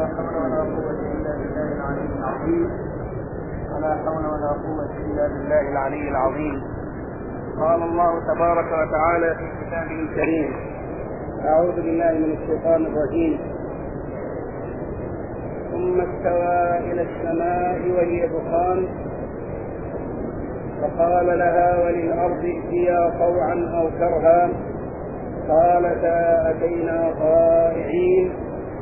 حول ولا قوة إلا بالله العلي العظيم. ولا حول ولا قوة إلا بالله العلي العظيم. قال الله تبارك وتعالى في كتابه الكريم: أعوذ بالله من الشيطان الرجيم. ثم استوى إلى السماء وهي دخان فقال لها وللأرض ائتيا طوعا أو كرها قالتا أتينا طائعين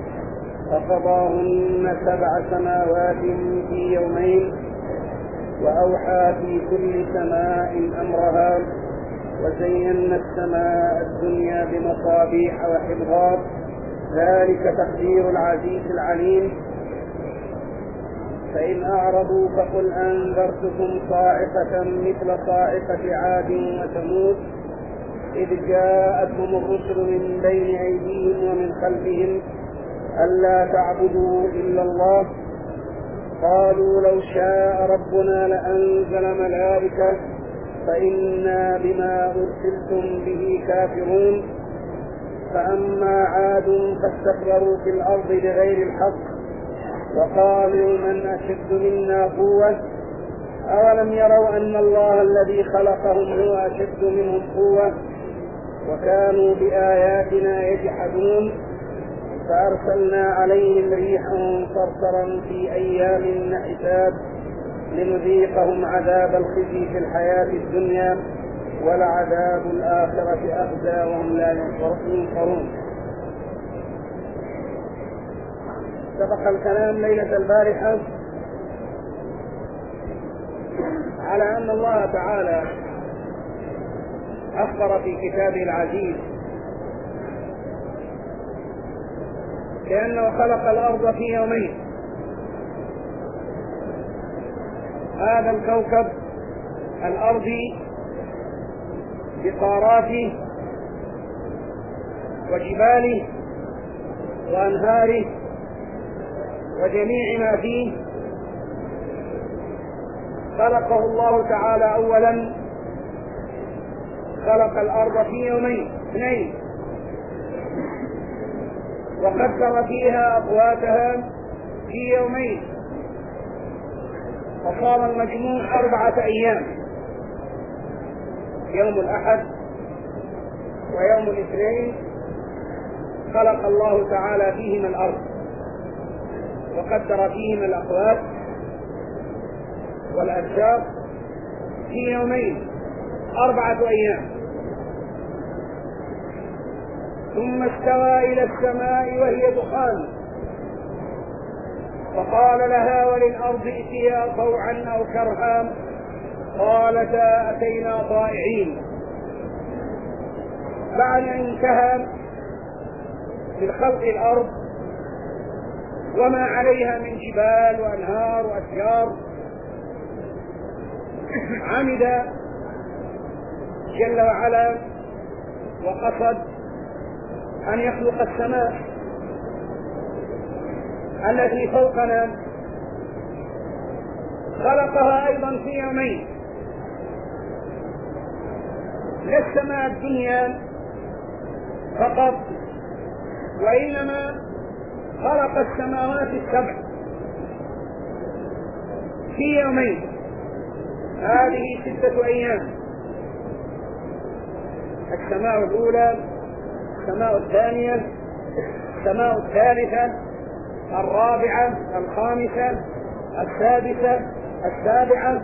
فقضاهن 7 سماوات في يومين وأوحى في كل سماء أمرها وزينا السماء الدنيا بمصابيح وحفظا ذلك تقدير العزيز العليم. فإن أعرضوا فقل أنذرتكم صاعقة مثل صاعقة عاد وثمود إذ جاءتهم الرسل من بين أيديهم ومن خلفهم ألا تعبدوا إلا الله قالوا لو شاء ربنا لأنزل ملائكة فإنا بما أرسلتم به كافرون. فأما عاد فاستكبروا في الأرض بغير الحق وقالوا من أشد منا قوة أولم يروا أن الله الذي خلقهم هو أشد منهم قوة وكانوا بآياتنا يجحدون. فأرسلنا عليهم ريحا صرصرا في أيام نحسات لنذيقهم عذاب الخزي في الحياة الدنيا ولعذاب الآخرة أخزى وهم لا ينصرون. سبق الكلام ليلة البارحة على أن الله تعالى أخبر في كتابه العزيز كأنه خلق الأرض في يومين. هذا الكوكب الأرضي بقاراته وجباله وأنهاره وجميع ما فيه خلقه الله تعالى. أولا خلق الأرض في يومين 2 وقدر فيها أقواتها في يومين فصار المجموع 4 أيام: يوم الأحد ويوم الاثنين خلق الله تعالى فيهما الأرض وقدر فيهما الأقوات والأشجار في يومين 4 أيام. ثم استوى إلى السماء وهي دخان فقال لها وللأرض ائتيا طوعا أو كرها قالتا أتينا طائعين. بعد أن انتهى من خلق الأرض وما عليها من جبال وأنهار وأشجار عمد جل وعلا وقصد أن يخلق السماء التي فوقنا. خلقها أيضا في يومين، لا السماء الدنيا فقط وإنما خلق السماوات ال7 في يومين. هذه 6 أيام: السماء الأولى، السماء الثانية، السماء الثالثة، الرابعة، الخامسة، السادسة، السابعة.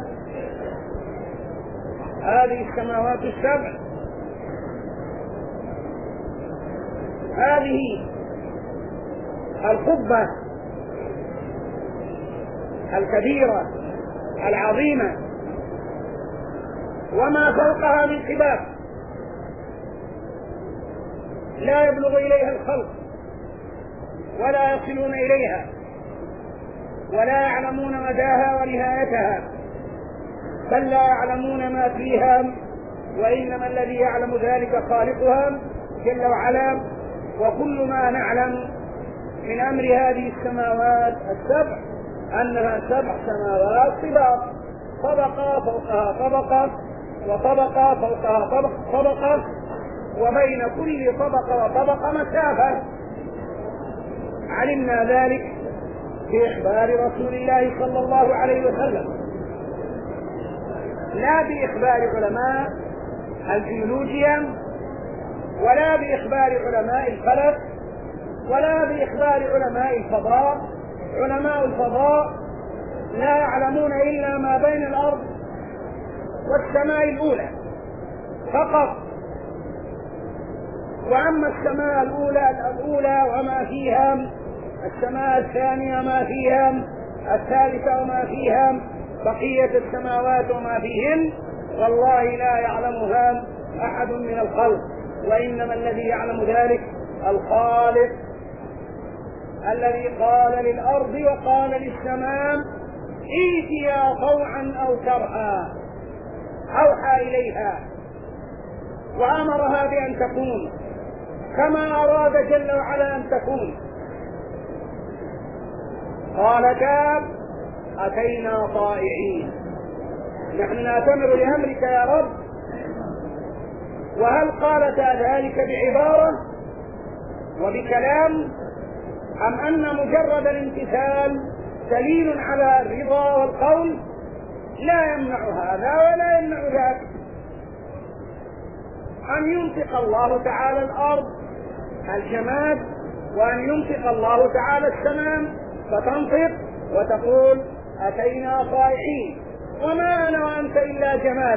هذه السماوات ال7. هذه القبة الكبيرة العظيمة وما فوقها من قباب لا يبلغ إليها الخلق ولا يصلون إليها ولا يعلمون مداها ونهايتها بل لا يعلمون ما فيها، وإنما الذي يعلم ذلك خالقها جل وعلا. وكل ما نعلم من أمر هذه السماوات ال7 أنها 7 سماوات طباق، طبقة فوقها طبقة وطبقة فوقها طبقة وبين كل طبقة وطبقة مسافة. علمنا ذلك بإخبار رسول الله صلى الله عليه وسلم، لا بإخبار علماء الجيولوجيا، ولا بإخبار علماء الفلك، ولا بإخبار علماء الفضاء. علماء الفضاء لا يعلمون إلا ما بين الأرض والسماء الأولى فقط، وأما السماء الأولى وما فيها، السماء الثانية ما فيها، الثالثة وما فيها، بقية السماوات وما فيهن والله لا يعلمها أحد من الخلق، وإنما الذي يعلم ذلك الخالق الذي قال للأرض وقال للسماء ائتيا طوعا أو كرها، أوحى إليها وأمرها بأن تكون كما أراد جل وعلا أن تكون. قالتا أتينا طائعين، نحن نأتمر لأمرك يا رب. وهل قالتا ذلك بعبارة وبكلام، أم أن مجرد الامتثال دليل على الرضا والقول؟ لا يمنع هذا ولا يمنع ذاك. أن ينطق الله تعالى الأرض الجماد، وأن ينطق الله تعالى السماء فتنطق وتقول أتينا طائعين. وما أنا وأنت إلا جماد،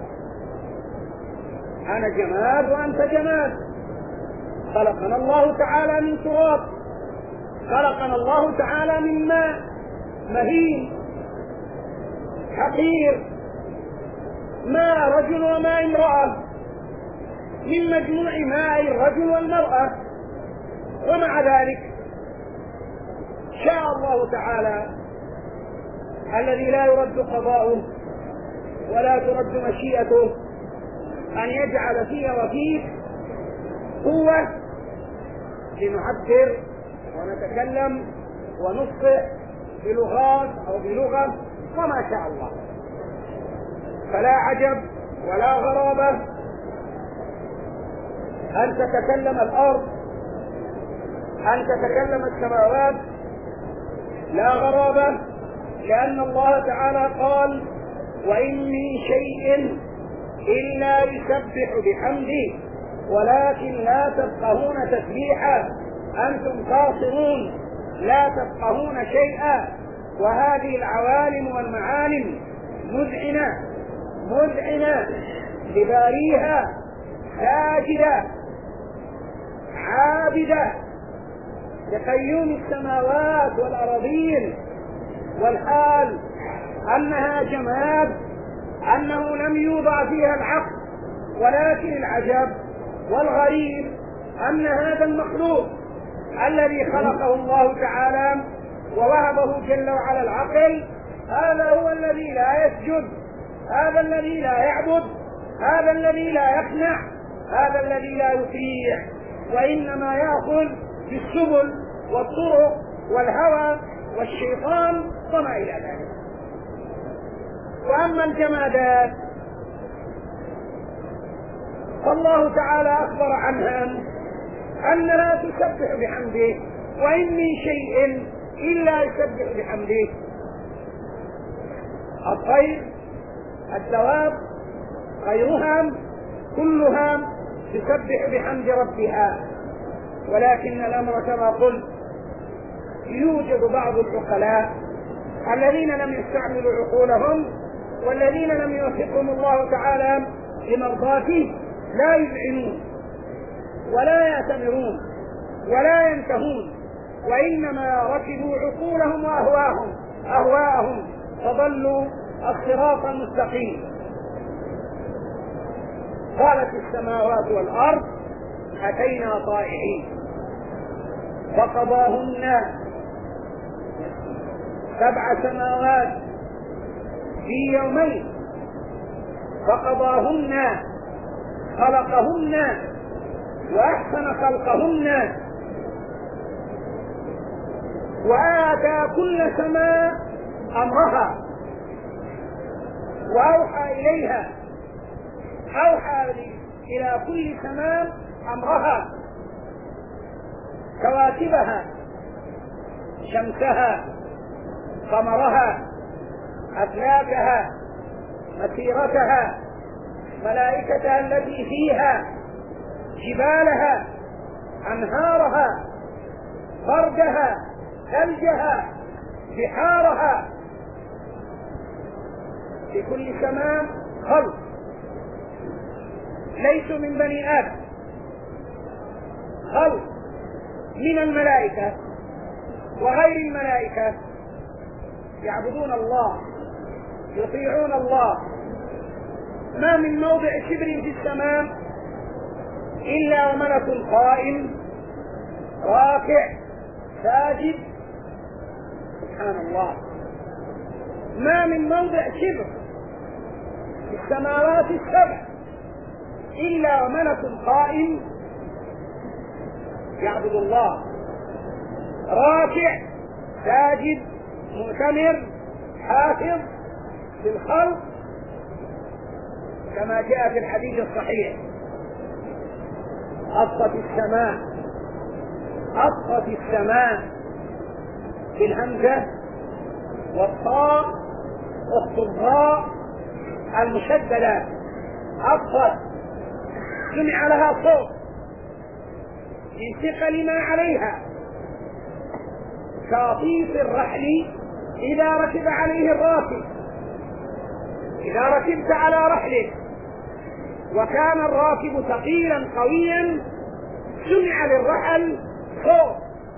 أنا جماد وأنت جماد. خلقنا الله تعالى من تراب، خلقنا الله تعالى من ماء مهين حقير، ماء رجل وماء امرأة، من مجموع ماء الرجل والمرأة. ومع ذلك شاء الله تعالى الذي لا يرد قضاؤه ولا ترد مشيئته أن يجعل في وفيك قوة لنعبر ونتكلم ونصح بلغات أو بلغة وما شاء الله. فلا عجب ولا غرابة أن تتكلم الأرض، أن تتكلم السماوات، لا غرابة، لأن الله تعالى قال وإن من شيء إلا يسبح بحمده ولكن لا تفقهون تسبيحا، أنتم قاصرون لا تفقهون شيئا. وهذه العوالم والمعالم مذعنة لباريها، ساجدة عابدة لقيوم السماوات والأراضين، والحال أنها جماد، أنه لم يوضع فيها العقل. ولكن العجب والغريب أن هذا المخلوق الذي خلقه الله تعالى ووهبه جل وعلا العقل، هذا هو الذي لا يسجد، هذا الذي لا يعبد، هذا الذي لا يقنع، هذا الذي لا يطيع، وإنما يأخذ بالسبل والطرق والهوى والشيطان وما إلى ذلك. وأما الجمادات فالله تعالى أخبر عنها أنها تسبح بحمده، وإن من شيء إلا يسبح بحمده. الطير، الدواب، غيرها كلها تسبح بحمد ربها، ولكن الأمر كما قلت يوجد بعض العقلاء الذين لم يستعملوا عقولهم والذين لم يوفقهم الله تعالى لمرضاته لا يذعنون ولا يأتمرون ولا ينتهون، وإنما ركبوا عقولهم وأهواءهم فضلوا الصراط المستقيم. قالت السماوات والأرض أتينا طائعين فقضاهن 7 سماوات في يومين، فقضاهن، خلقهن وأحسن خلقهن، وآتى كل سماء أمرها وأوحى إليها، أوحى إلى كل سماء أمرها، كواكبها، شمسها قمرها، أفلاكها، مسيرتها، ملائكتها التي فيها، جبالها، أنهارها، بردها، ثلجها، بحارها. في كل سماء خلق ليسوا من بني آدم، خلق من الملائكة وغير الملائكة يعبدون الله، يطيعون الله. ما من موضع شبر في السماء إلا وملك قائم راكع ساجد. سبحان الله. ما من موضع شبر في السماوات السبع إلا وملك قائم يعبد الله، راكع ساجد مؤتمر حافظ للخلق، كما جاء في الحديث الصحيح: أطت السماء، أطت السماء بالهمزة والطاء أخت الضاء المشددة، أطت سمع لها صوت من ثقل ما عليها، كاطيف الرحل إذا ركب عليه الراكب. إذا ركبت على رحله وكان الراكب ثقيلا قويا سمع للرحل صوت،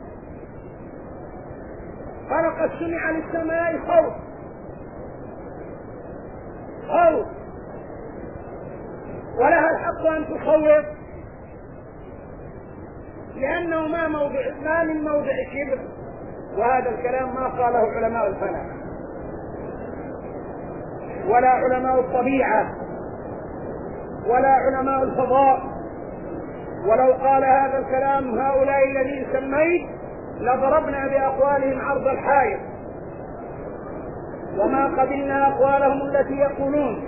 فلقد سمع للسماء صوت، صوت، ولها الحق أن تصوت، لأنه ما من موضع شبر. وهذا الكلام ما قاله علماء الفلك ولا علماء الطبيعة ولا علماء الفضاء. ولو قال هذا الكلام هؤلاء الذين سميت لضربنا بأقوالهم عرض الحائط، وما قبلنا أقوالهم التي يقولون،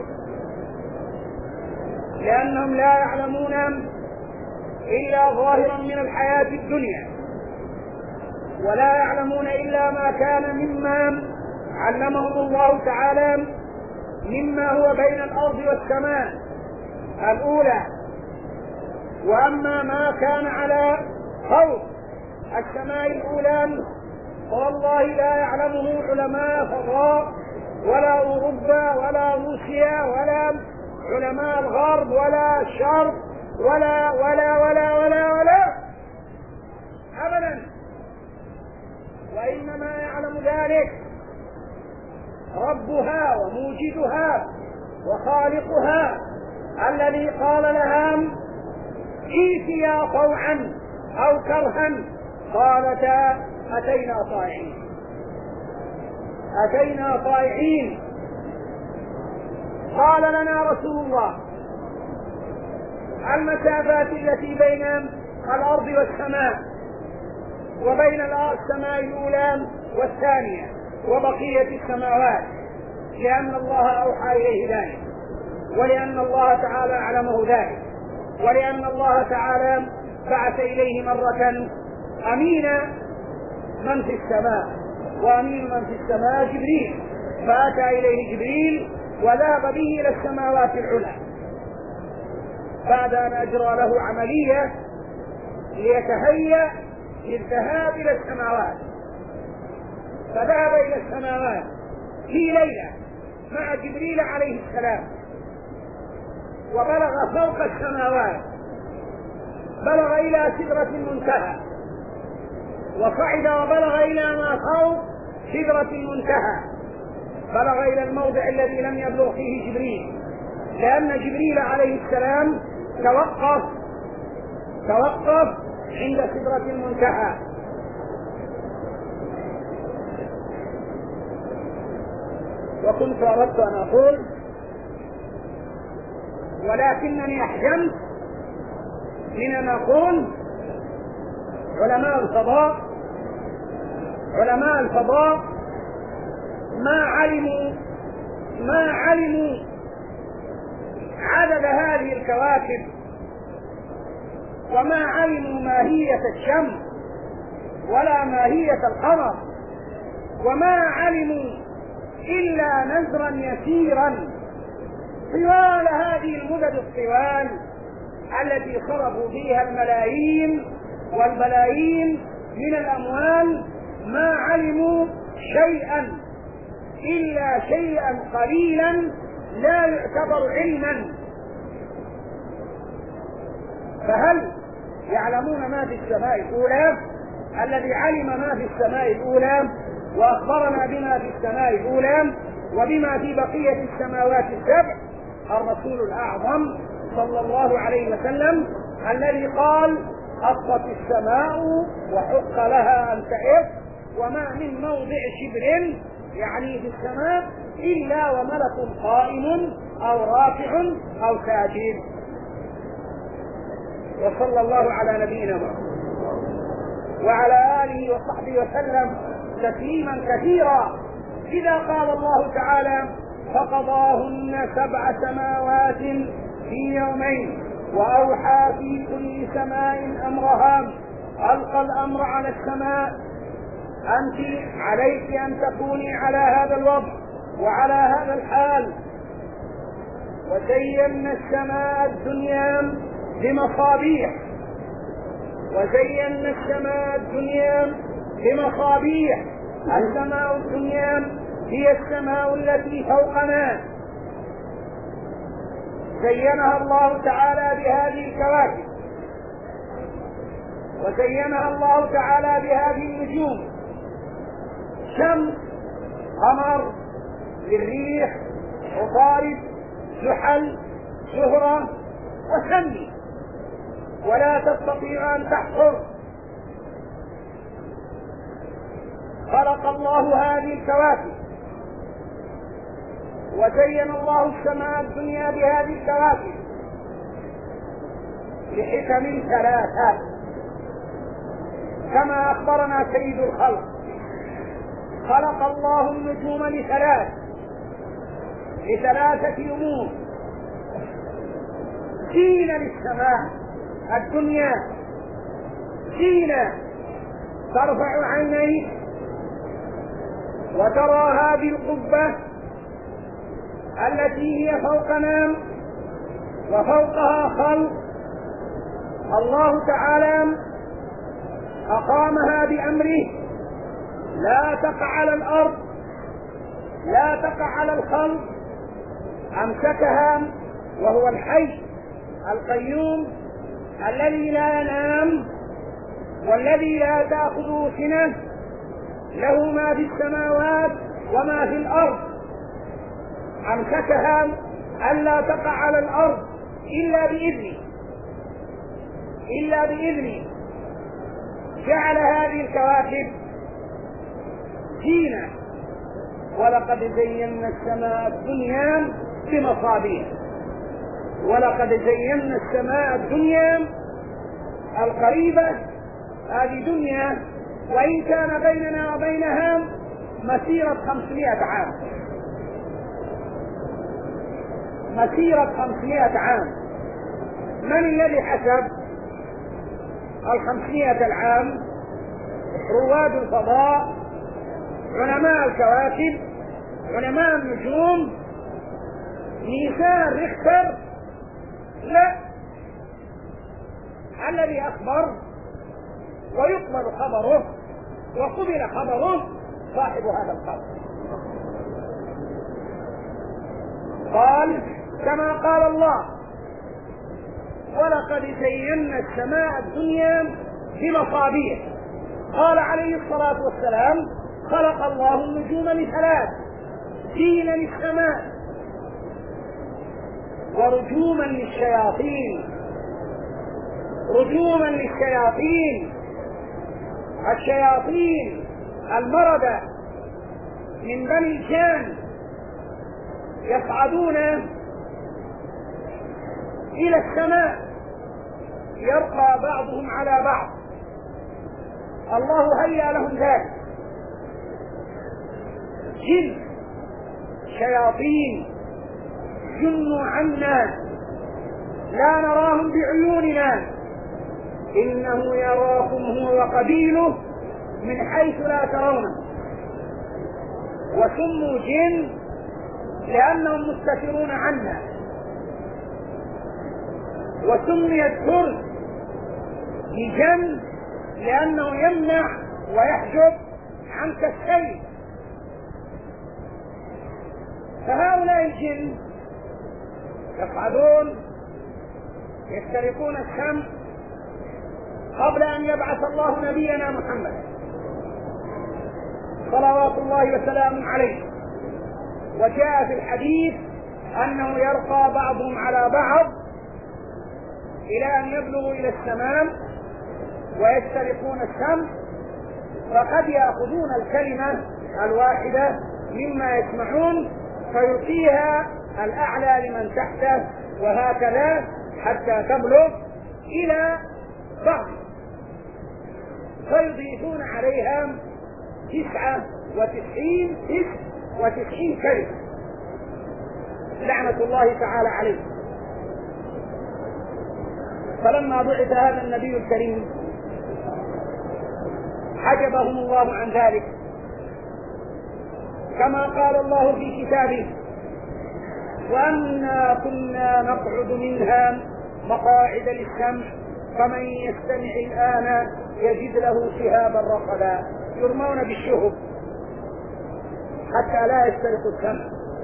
لأنهم لا يعلمون إلا ظاهرا من الحياة الدنيا، ولا يعلمون إلا ما كان مما علمهم الله تعالى مما هو بين الأرض والسماء الأولى. وأما ما كان على فوق السماء الأولى فوالله لا يعلمه علماء فضاء ولا أوروبا ولا روسيا ولا علماء الغرب ولا الشرق ولا ولا ولا ولا ولا أبدا، وإنما يعلم ذلك ربها وموجدها وخالقها الذي قال لها: ائتيا طوعا أو كرها، قالتا أتينا طائعين، أتينا طائعين. قال لنا رسول الله: المسافات التي بين الأرض والسماء وبين السماء الأولى والثانية وبقية السماوات، لأن الله أوحى إليه ذلك، ولأن الله تعالى أعلمه ذلك، ولأن الله تعالى بعث إليه مرة أمين من في السماء، وأمين من في السماء جبريل، فأتى إليه جبريل وذهب به إلى السماوات العلى بعد أن أجرى له عملية ليتهيأ للذهاب إلى السماوات. فذهب إلى السماوات في ليلة مع جبريل عليه السلام، وبلغ فوق السماوات، بلغ إلى سدرة المنتهى، وصعد وبلغ إلى ما فوق سدرة المنتهى، بلغ إلى الموضع الذي لم يبلغ فيه جبريل، لأن جبريل عليه السلام توقف عند سدرة المنتهى. وكنت أردت أن أقول ولكنني أحجمت من أن أقول علماء الفضاء ما علموا عدد هذه الكواكب، وما علموا ماهية الشمس ولا ماهية القمر، وما علموا إلا نزرا يسيرا طوال هذه المدد الطوال التي صرفوا فيها الملايين والبلايين من الأموال. ما علموا شيئا إلا شيئا قليلا لا يعتبر علما. فهل يعلمون ما في السماء الأولى؟ الذي علم ما في السماء الأولى وأخبرنا بما في السماء الأولى وبما في بقية السماوات السبع الرسول الأعظم صلى الله عليه وسلم، الذي قال: أطت السماء وحق لها أن تئف وما من موضع شبر، يعني في السماء، إلا وملك قائم أو رافع أو ساجد. وصلى الله على نبينا محمد وعلى آله وصحبه وسلم تسليما كثيرا. إذا قال الله تعالى: فقضاهن 7 سماوات في يومين وأوحى في كل سماء أمرها، ألقى الأمر على السماء، أنت عليك أن تكوني على هذا الوضع وعلى هذا الحال. وزينا السماء الدنيا بمصابيح، وزينا السماء الدنيا بمصابيح. السماء الدنيا هي السماء التي فوقنا، زينها الله تعالى بهذه الكواكب، وزينها الله تعالى بهذه النجوم: شمس، قمر، الريح، عطارد، زحل، زهرة، وسمي، ولا تستطيع أن تحصر. خلق الله هذه الكواكب، وزين الله السماء الدنيا بهذه الكواكب لحكم 3 كما أخبرنا سيد الخلق. خلق الله النجوم لثلاثة أمور: زينة للسماء الدنيا، زينة ترفع عينيك وترى هذه القبة التي هي فوقنا وفوقها خلق الله تعالى أقامها بأمره، لا تقع على الأرض، لا تقع على الخلق، أمسكها وهو الحي القيوم الذي لا ينام والذي لا تأخذه سنة، له ما في السماوات وما في الأرض. أمسكها ألا تقع على الأرض إلا بإذنه. جعل هذه الكواكب زينة. ولقد زينا السماء الدنيا بمصابيح، ولقد زينا السماء الدنيا القريبة، هذه دنيا وإن كان بيننا وبينها مسيرة 500 عام، مسيرة 500 عام. من الذي حسب 500 العام؟ رواد الفضاء، علماء الكواكب، علماء النجوم، ميزان ريختر؟ لا، الذي أخبر ويقبل خبره وقبل خبره صاحب هذا القول. قال كما قال الله: ولقد زينا السماء الدنيا بمصابيح. قال عليه الصلاة والسلام: خلق الله النجوم ل3: زينة للسماء ورجوما للشياطين. رجوما للشياطين، الشياطين المردة من بني الجان يصعدون إلى السماء، يرقى بعضهم على بعض، الله هيأ لهم ذلك. جن شياطين جنوا عنا لا نراهم بعيوننا، إنه يراكم هو وقبيله من حيث لا ترونه. وسموا جن لأنهم مستترون عنا، وسمي الترس بجن لأنه يمنع ويحجب عنك الشيء. فهؤلاء الجن يصعدون يسترقون الشمس قبل أن يبعث الله نبينا محمد صلوات الله وسلامه عليه. وجاء في الحديث أنه يرقى بعضهم على بعض إلى أن يبلغوا إلى السماء ويسترقون الشمس، فقد يأخذون الكلمة الواحدة مما يسمعون فيلقيها الأعلى لمن تحته، وهكذا حتى تبلغ إلى بعض، فيضيفون عليها 99 كلمة لعنة الله تعالى عليه. فلما بعث هذا النبي الكريم حجبهم الله عن ذلك، كما قال الله في كتابه: وأنا كنا نقعد منها مقاعد للسمع فمن يستمع الآن يجد له شهابا رصدا. يرمون بالشهب حتى لا يسترقوا السمع،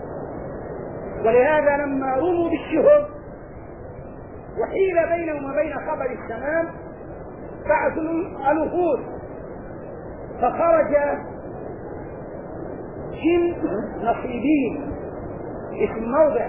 ولهذا لما رموا بالشهب وحيل بينهم وبين خبر السماء بعثوا الوفود، فخرج جن نصيبين اسم موضع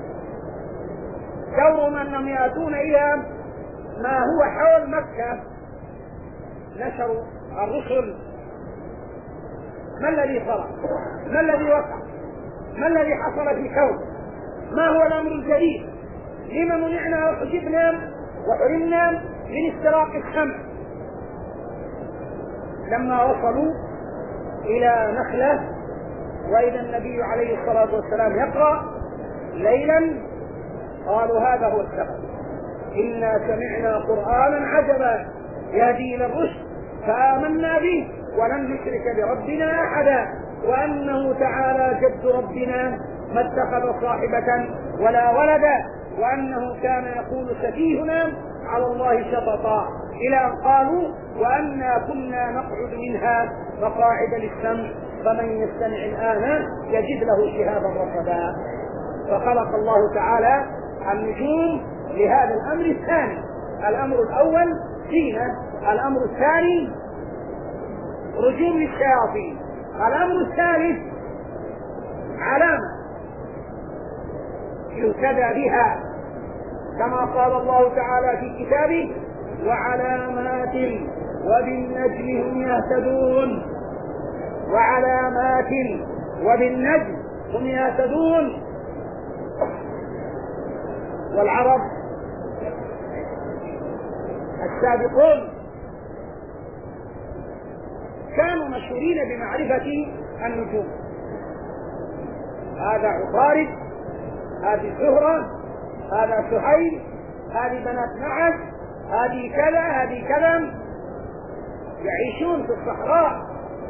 دورهم أنهم يأتون إلى ما هو حول مكة، نشروا الرسل: ما الذي صار؟ ما الذي وقع؟ ما الذي حصل في الكون؟ ما هو الأمر الجديد؟ لما منعنا وحجبنا وحرمنا من استراق السمع؟ لما وصلوا إلى نخلة وإذا النبي عليه الصلاة والسلام يقرأ ليلا قالوا: هذا هو السبب، إنا سمعنا قرآنا عجبا يهدي إلى الرشد فآمنا به ولن نشرك بربنا أحدا وأنه تعالى جد ربنا ما اتخذ صاحبة ولا ولدا وأنه كان يقول سفيهنا على الله شططا، إلى أن قالوا: وأنا كنا نقعد منها مقاعد للسمع فمن يستمع الآن يجد له شهابا رصدا. فخلق الله تعالى النجوم لهذا الأمر الثاني. الأمر الأول زينة، الأمر الثاني رجوم للشياطين، الأمر الثالث علامة يهتدى بها، كما قال الله تعالى في كتابه: وعلامات وبالنجم هم يهتدون. وعلامات وبالنجم هم يهتدون. والعرب السابقون كانوا مشهورين بمعرفة النجوم. هذا عطارد، هذه زهرة، هذا سهيل، هذه بنات معد، هذه كذا، هذه كذا، يعيشون في الصحراء،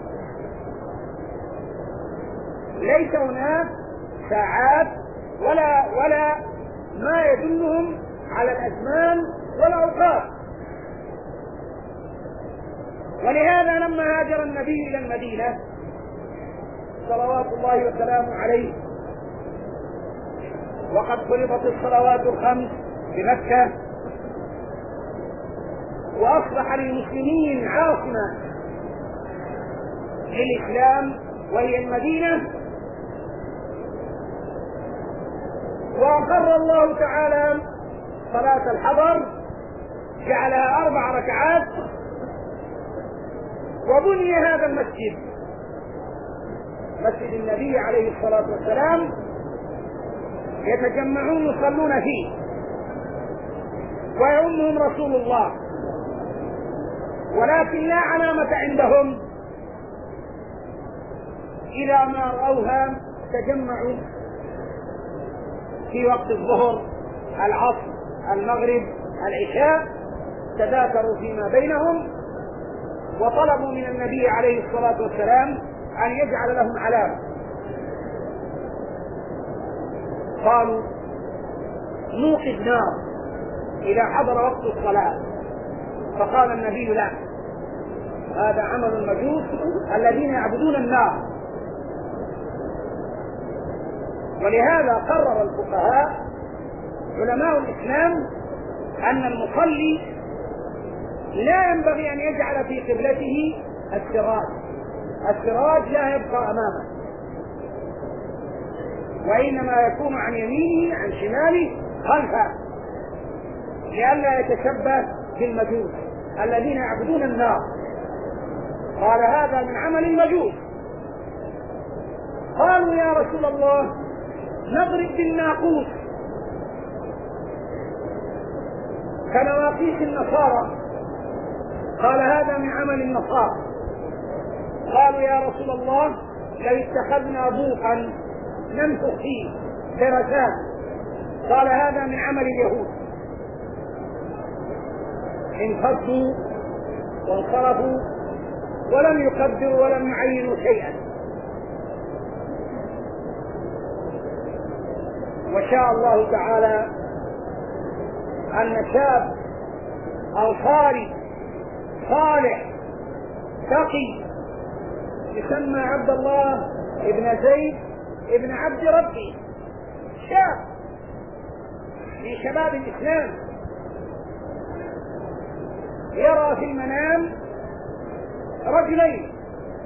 ليس هناك ساعات ولا ما يدلهم على الأزمان والأوقات. ولهذا لما هاجر النبي إلى المدينة صلوات الله وسلامه عليه وقد فرضت الصلوات الخمس بمكة وأصبح للمسلمين عاصمة للإسلام وهي المدينة، وأقر الله تعالى صلاة الحضر جعلها 4 ركعات، وبني هذا المسجد مسجد النبي عليه الصلاة والسلام يتجمعون يصلون فيه ويؤمهم رسول الله، ولكن لا علامة عندهم إذا ما رأوها تجمعوا في وقت الظهر، العصر، المغرب، العشاء، تذاكروا فيما بينهم وطلبوا من النبي عليه الصلاة والسلام أن يجعل لهم علامة. قالوا نوقد نار إذا حضر وقت الصلاة، فقال النبي لا، هذا عمل المجوس الذين يعبدون النار. ولهذا قرر الفقهاء علماء الإسلام أن المصلي لا ينبغي أن يجعل في قبلته السراج لا يبقى أمامه، وإنما يكون عن يمينه عن شماله خلفه، لئلا يتشبه بالمجوس الذين يعبدون النار. قال هذا من عمل المجوس. قالوا يا رسول الله نضرب بالناقوس كنواقيس النصارى، قال هذا من عمل النصارى. قالوا يا رسول الله لو اتخذنا بوقا ننفخ فيه درجات، قال هذا من عمل اليهود. انفضوا وانصرفوا ولم يقدروا ولم يعينوا شيئا. وشاء الله تعالى أن شاب أنصاري صالح تقي يسمى عبد الله ابن زيد ابن عبد ربي، شاب من شباب الإسلام، يرى في المنام رجلين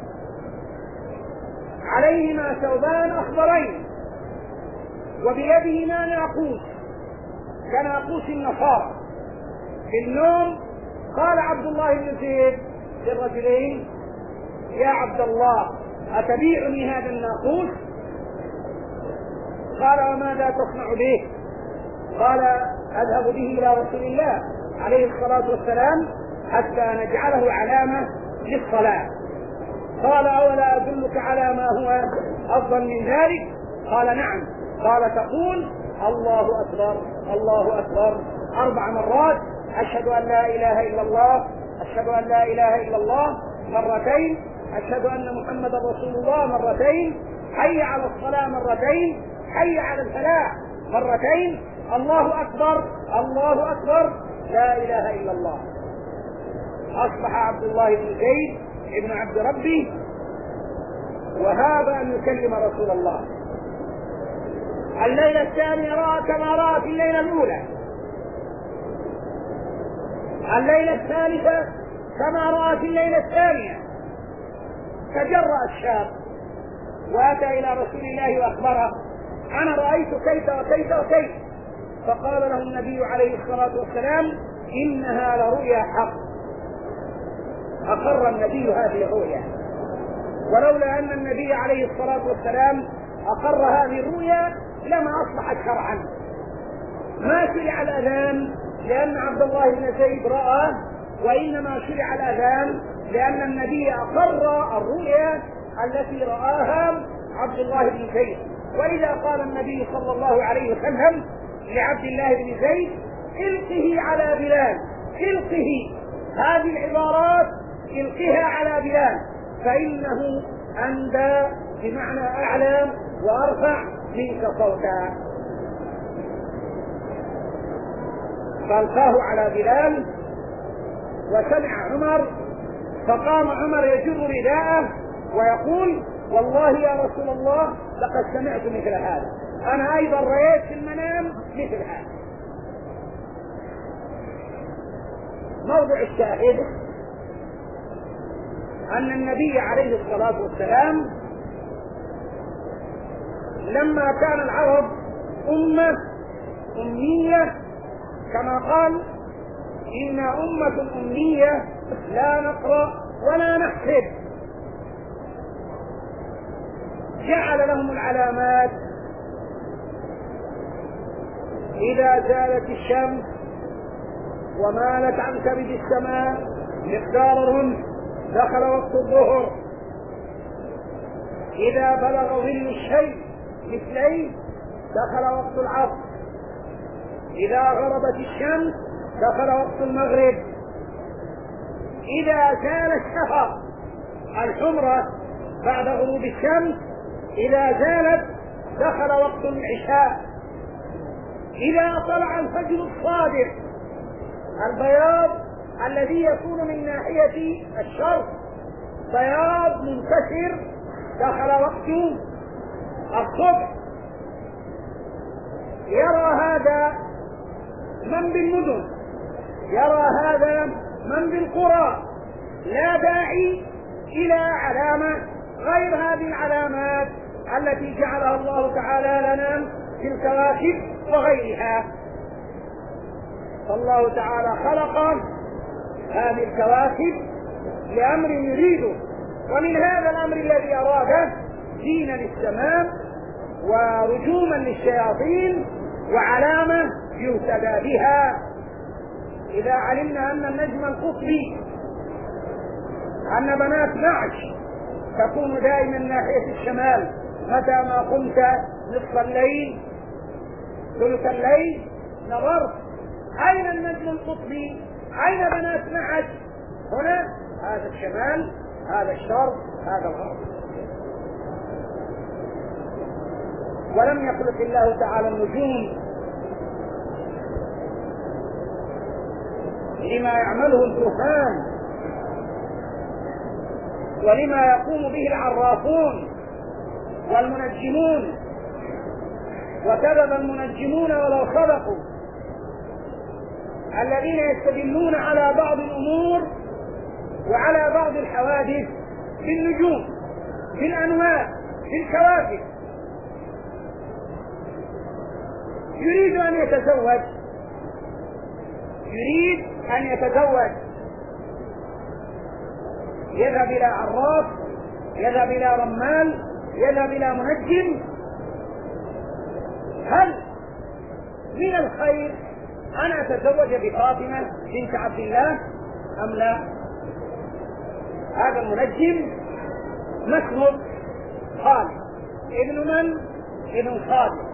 عليهما ثوبان أخضرين وبيدهما ناقوس كناقوس النصارى. في النوم قال عبد الله بن زيد للرجلين يا عبد الله أتبيعني هذا الناقوس؟ قال وماذا تصنع به؟ قال أذهب به إلى رسول الله عليه الصلاة والسلام حتى نجعله علامة للصلاة. قال أولا أدلك على ما هو أفضل من ذلك؟ قال نعم. قال تقول الله أكبر الله أكبر 4 مرات، أشهد أن لا إله إلا الله، أشهد أن لا إله إلا الله مرتين، أشهد أن محمدا رسول الله مرتين، حي على الصلاة مرتين، حي على الفلاح مرتين، الله أكبر الله أكبر لا إله إلا الله. أصبح عبد الله بن زيد ابن عبد ربي وهاب أن يكلم رسول الله. الليلة الثانية رأى كما رأى في الليلة الأولى، الليلة الثالثة كما رأى في الليلة الثانية. تجرأ الشاب وأتى إلى رسول الله وأخبره أنا رأيت كيف وكيف وكيف. فقال له النبي عليه الصلاة والسلام إنها لرؤيا حق. أقر النبي هذه الرؤيا، ولولا أن النبي عليه الصلاة والسلام أقر هذه الرؤيا لما أصبحت شرعا. ما شرع الأذان لأن عبد الله بن زيد رأى، وإنما شرع الأذان لأن النبي أقر الرؤيا التي رآها عبد الله بن زيد. وإذا قال النبي صلى الله عليه وسلم لعبد الله بن زيد القه على بلال، القه، هذه العبارات القها على بلال فإنه أندى بمعنى أعلى وأرفع منك صوتا. فألقاه على بلال وسمع عمر، فقام عمر يجر رداءه ويقول والله يا رسول الله لقد سمعت مثل هذا، أنا أيضا رأيت في المنام مثل هذا. موضع الشاهد أن النبي عليه الصلاة والسلام لما كان العرب أمة أمية كما قال إنا أمة أمية لا نقرأ ولا نحسب، جعل لهم العلامات إذا زالت الشمس ومالت عن كبد السماء مقدار دخل وقت الظهر، إذا بلغ ظل الشيء مثلين دخل وقت العصر، إذا غربت الشمس دخل وقت المغرب، إذا زال الشفق الحمرة بعد غروب الشمس إذا زالت دخل وقت العشاء، إذا طلع الفجر الصادق البياض الذي يكون من ناحية الشرق بياض منتشر دخل وقت الصبح، يرى هذا من بالمدن، يرى هذا من بالقرى، لا داعي إلى علامة غير هذه العلامات التي جعلها الله تعالى لنا في الكواكب وغيرها. فالله تعالى خلق هذه الكواكب لأمر يريده، ومن هذا الأمر الذي أراده زينة للسماء ورجوما للشياطين وعلامة يهتدى بها. إذا علمنا أن النجم القطبي أن بنات نعش تكون دائما ناحية الشمال، متى ما قمت نصف الليل ثلث الليل نظرت أين النجم القطبي، أين بنات نعش؟ هنا هذا الشمال، هذا الشرق، هذا الغرب. ولم يخلق الله تعالى النجوم لما يعمله الكهان ولما يقوم به العرافون والمنجمون، وكذب المنجمون ولو صدقوا، الذين يستدلون على بعض الأمور وعلى بعض الحوادث بالنجوم بالأنواع بالكواكب. يريد أن يتزوج، يريد أن يتزوج، يذهب إلى عراف، يذهب إلى رمال، يذهب إلى منجم. هل من الخير أن أتزوج بفاطمة بنت عبد الله أم لا؟ هذا المنجم مسلم خالد ابن من؟ ابن خالد.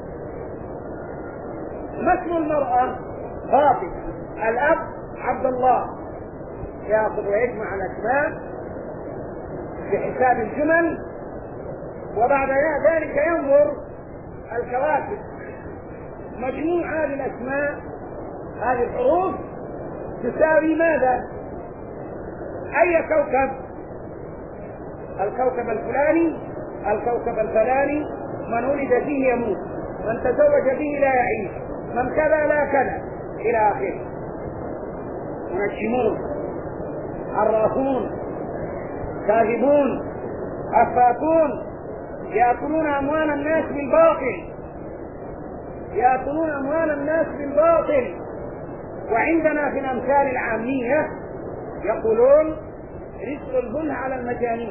مسلم المرأة فاطمة، الأب عبد الله، يأخذ ويجمع الأسماء بحساب الجمل، وبعد ذلك ينظر الكواكب، مجموع هذه الأسماء هذه الحروف تساوي ماذا؟ أي كوكب؟ الكوكب الفلاني، الكوكب الفلاني، من ولد فيه يموت، من تزوج به لا يعيش، من كذا لا كذا إلى آخره. منجمون، عرافون، كاذبون، أفاكون، يأكلون أموال الناس بالباطل، يأكلون أموال الناس بالباطل. وعندنا في الأمثال العامية يقولون رزق البل على المجانين،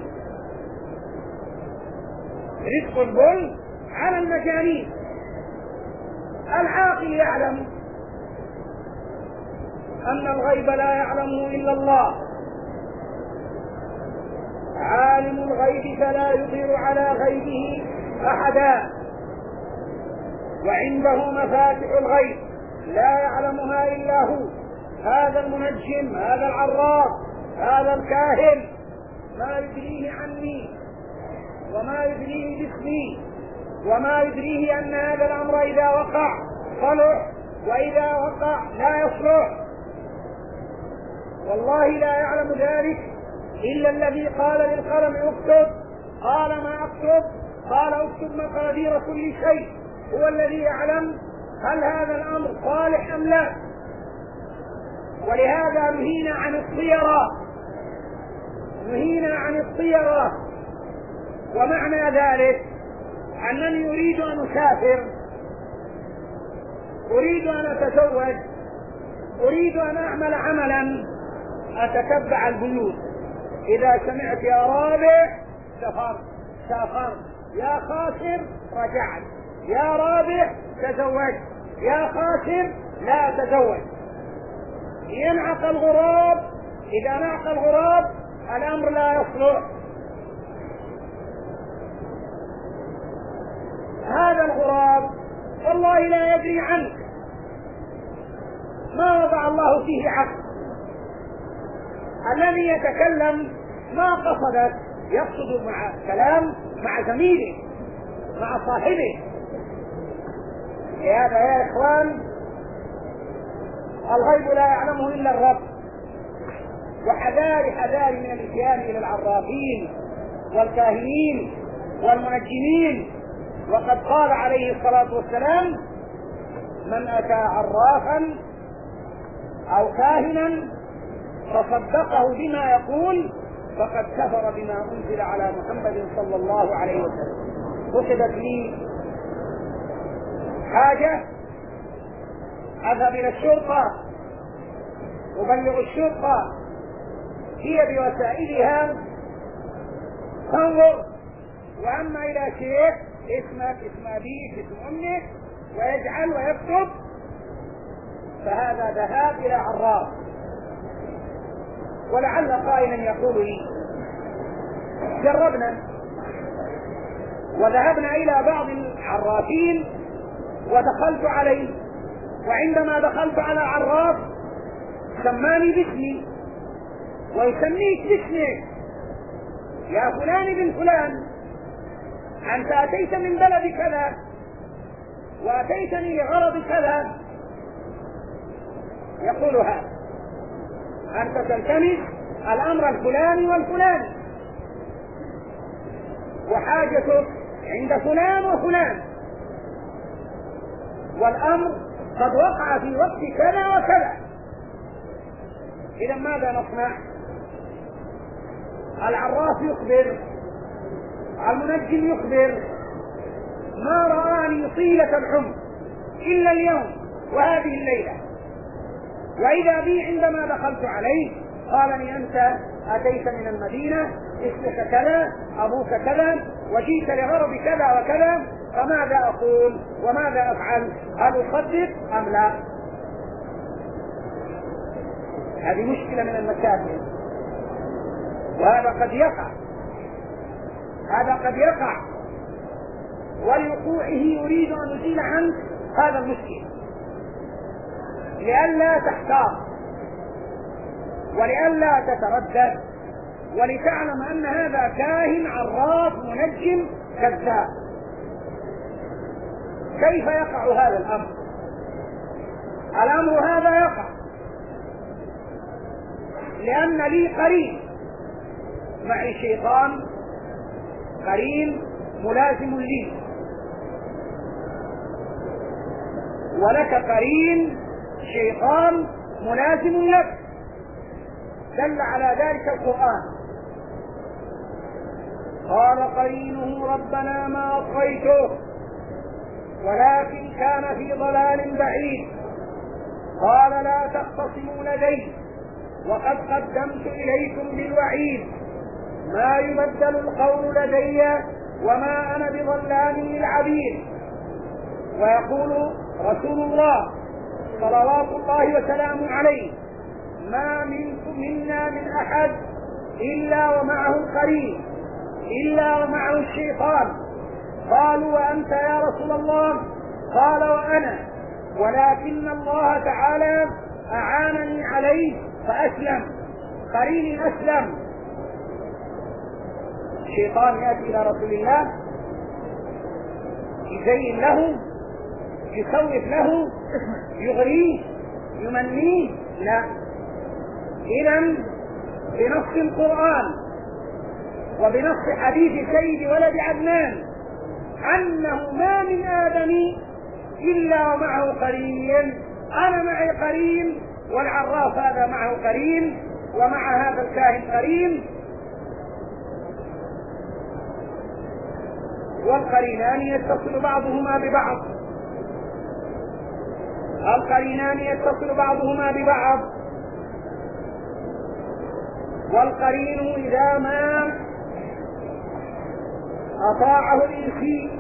رزق البل على المجانين. العاقل يعلم أن الغيب لا يعلمه إلا الله، عالم الغيب فلا يظهر على غيبه أحدا، وعنده مفاتح الغيب لا يعلمها إلا هو. هذا المنجم، هذا العراف، هذا الكاهن ما يدريه عني وما يدريه باسمي وما يدريه أن هذا الأمر إذا وقع صلح وإذا وقع لا يصلح. والله لا يعلم ذلك إلا الذي قال للقلم اكتب، قال ما اكتب، قال اكتب مقادير كل شيء. هو الذي يعلم هل هذا الأمر صالح أم لا. ولهذا نهينا عن الطيرة، نهينا عن الطيرة. ومعنى ذلك أنني أريد أن أسافر، أريد أن أتزوج، أريد أن أعمل عملا، أتتبع البيوت. إذا سمعت يا رابح سافرت، يا خاسر رجعت، يا رابح تزوجت، يا خاسر لا تزوج. ينعق الغراب، إذا نعق الغراب الأمر لا يصلح. هذا الغراب والله لا يدري عنك، ما وضع الله فيه عقل. الذي يتكلم ما قصدك، يقصد مع كلام مع زميله مع صاحبه. لهذا يا إخوان الغيب لا يعلمه إلا الرب، وحذار حذار من الاتيان إلى العرافين والكاهنين والمنجمين. وقد قال عليه الصلاة والسلام: من أتى عرافا أو كاهنا فصدقه بما يقول فقد كفر بما أنزل على محمد صلى الله عليه وسلم. كتبت لي حاجة أذهب إلى الشرطة أبلغ الشرطة، هي بوسائلها تنظر، وأما إلى شيخ اسمك اسم أبيك اسم أمك ويجعل ويكتب، فهذا ذهاب إلى عراف. ولعل قائلا يقول لي: جربنا وذهبنا إلى بعض العرافين ودخلت عليه، وعندما دخلت على عراف سماني باسمي ويسميك باسمك: يا فلان بن فلان، أنت أتيت من بلد كذا وأتيتني لغرض كذا. يقول هذا: أنت تلتمس الأمر الفلاني والفلاني، وحاجتك عند فلان وفلان، والأمر قد وقع في وقت كذا وكذا. إذا ماذا نصنع؟ العراف يخبر، المنجم يخبر: ما رآني طيلة العمر إلا اليوم وهذه الليلة، وإذا بي عندما دخلت عليه قال لي: أنت أتيت من المدينة، اسمك كذا، أبوك كذا، وجئت لغرض كذا وكذا، فماذا أقول وماذا أفعل؟ هل أصدق أم لا؟ هذه مشكلة من المشاكل، وهذا قد يقع، ولوقوعه يريد أن يزيل عنك هذا المشكل لئلا تحتار ولئلا تتردد، ولتعلم أن هذا كاهن عراف منجم كذاب. كيف يقع هذا الأمر؟ الأمر هذا يقع لأن لي قرين، معي شيطان قرين ملازم لي، ولك قرين شيطان ملازم لك. دل على ذلك القرآن: قال قرينه ربنا ما أطغيته ولكن كان في ضلال بعيد، قال لا تختصموا لدي وقد قدمت إليكم بالوعيد، ما يبدل القول لدي وما أنا بظلام للعبيد. ويقول رسول الله صلوات الله وسلامه عليه: ما منكم منا من أحد إلا ومعه قرين، إلا ومعه الشيطان. قالوا: وأنت يا رسول الله؟ قال: وأنا، ولكن الله تعالى أعانني عليه فأسلم، قريني أسلم. الشيطان يأتي إلى رسول الله يزين له، يسوف له، يغريه، يمنيه؟ لا. إذن بنص القرآن وبنص حديث سيد ولد عدنان أنه ما من آدم إلا ومعه قرين. أنا معي قرين، والعراف هذا معه قرين، ومع هذا الكاهن قرين، والقرينان يتصل بعضهما ببعض، القرينان يتصل بعضهما ببعض. والقرين إذا ما أطاعه الإنسي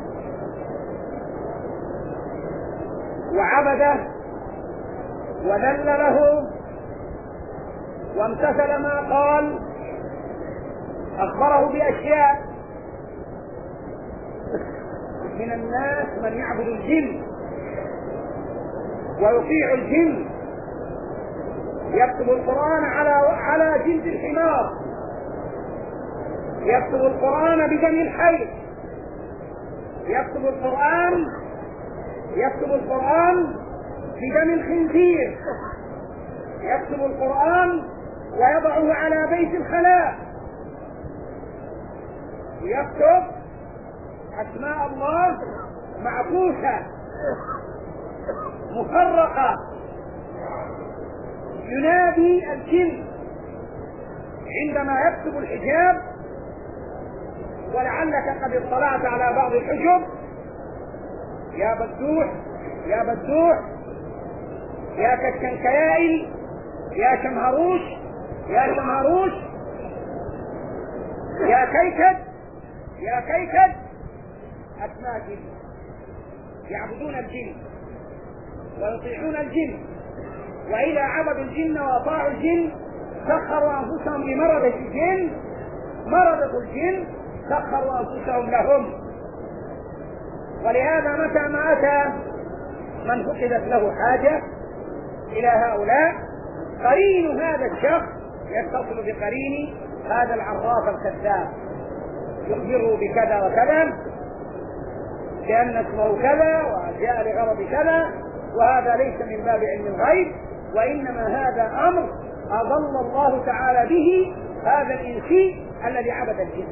وعبده وذل له وامتثل ما قال، أخبره بأشياء. من الناس من يعبد الجن ويطيع الجن، يكتب القرآن على جلد الحمار، يكتب القرآن بدم الحي، يكتب القرآن يكتب القرآن بدم الخنزير، يكتب القرآن ويضعه على بيت الخلاء، يكتب أسماء الله معكوسة مفرقة، ينادي الجن عندما يكتب الحجاب. ولعلك قد اطلعت على بعض الحجب: يا بدوح يا بدوح، يا كشكنكيائي، يا شمهروش يا شمهروش، يا كيكد يا كيكد. أسماء جن، يعبدون الجن ويطيعون الجن، وإذا عبدوا الجن وأطاعوا الجن سخروا أنفسهم لمردة الجن، مردة الجن سخروا أنفسهم لهم. ولهذا متى ما أتى من فقدت له حاجة إلى هؤلاء، قرين هذا الشخص يتصل بقرين هذا العراف الكذاب، يخبره بكذا وكذا لأن اسمه كذا وجاء لغرض كذا، وهذا ليس من باب علم الغيب، وإنما هذا أمر أضل الله تعالى به هذا الإنسي الذي عبد الجن.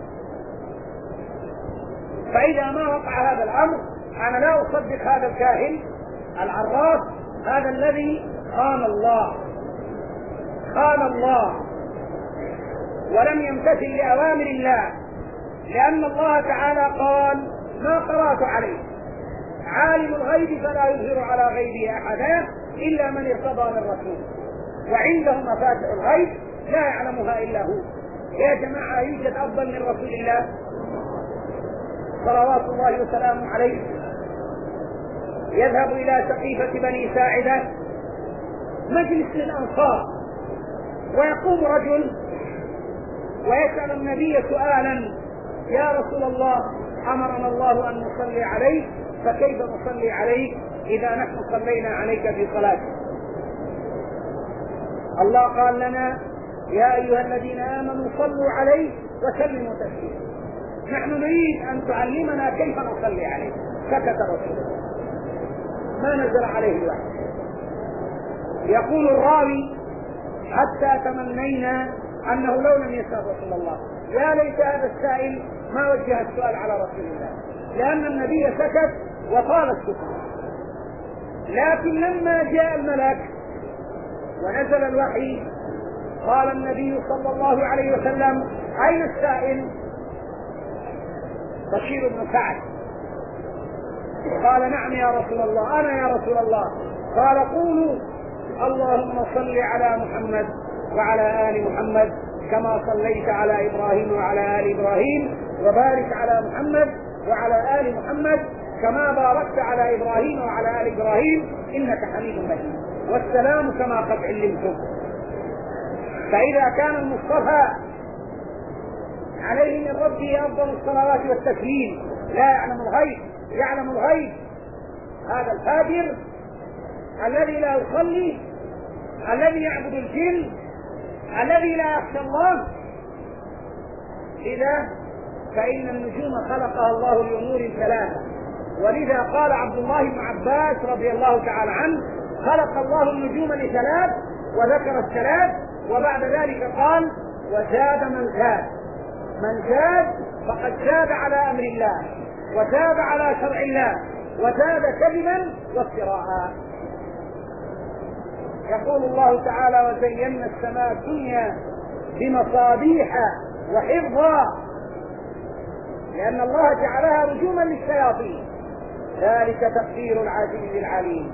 فإذا ما وقع هذا الأمر أنا لا أصدق هذا الكاهن العراف، هذا الذي خان الله ولم يمتثل لأوامر الله، لأن الله تعالى قال: ما قرأت عليه عالم الغيب فلا يظهر على غيبه أحدا إلا من ارتضى من رسول، وعنده مفاتح الغيب لا يعلمها إلا هو. يا جماعة، يوجد أفضل من رسول الله صلوات الله وسلامه عليه؟ يذهب إلى سقيفة بني ساعدة، مجلس للأنصار، ويقوم رجل ويسأل النبي سؤالا: يا رسول الله، أمرنا الله أن نصلي عليك، فكيف نصلي عليك إذا نحن صلينا عليك في صلاتك؟ الله قال لنا: يا أيها الذين آمنوا صلوا عليه وسلموا تسليما. نحن نريد أن تعلمنا كيف نصلي عليه. سكت الرسول، ما نزل عليه الوحي. يقول الراوي: حتى تمنينا أنه لو لم يسأل رسول الله، يا ليت هذا السائل ما وجه السؤال على رسول الله، لأن النبي سكت وطال السكوت. لكن لما جاء الملك ونزل الوحي قال النبي صلى الله عليه وسلم: أين السائل؟ بشير بن سعد. قال: نعم يا رسول الله، أنا يا رسول الله. قال: قولوا: اللهم صل على محمد وعلى آل محمد كما صليت على إبراهيم وعلى آل إبراهيم، وبارك على محمد وعلى آل محمد كما باركت على إبراهيم وعلى آل إبراهيم إنك حميد مجيد، والسلام كما قد علمتم. فإذا كان المصطفى عليه من ربه أفضل الصلوات والتسليم لا يعلم الغيب، يعلم الغيب هذا الفاجر الذي لا يصلي، الذي يعبد الجن، الذي لا يخشى الله، إذا فإن النجوم خلقها الله لأمور ثلاثة. ولذا قال عبد الله بن عباس رضي الله تعالى عنه: خلق الله النجوم لثلاث، وذكر الثلاث، وبعد ذلك قال: وزاد من زاد. من زاد فقد زاد على أمر الله، وزاد على شرع الله، وزاد كذبا وافتراء. يقول الله تعالى: وزينا السماء الدنيا بمصابيح وحفظا، لأن الله جعلها رجوما للشياطين. ذلك تقدير العزيز العليم،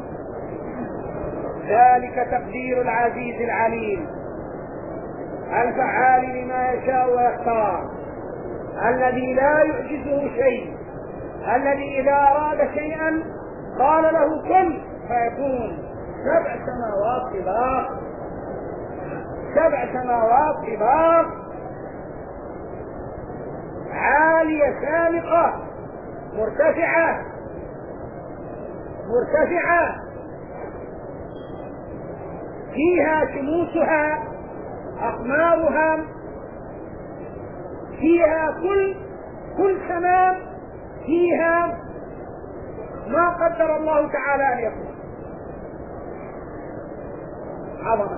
ذلك تقدير العزيز العليم، الفعال لما يشاء ويختار، الذي لا يعجزه شيء، الذي إذا أراد شيئا قال له كن فيكون. 7 سماوات طباق، 7 سماوات طباق، عالية سامقة مرتفعة مرتفعة، فيها شموسها أقمارها، فيها كل سماء فيها ما قدر الله تعالى أن يكون. عظمة،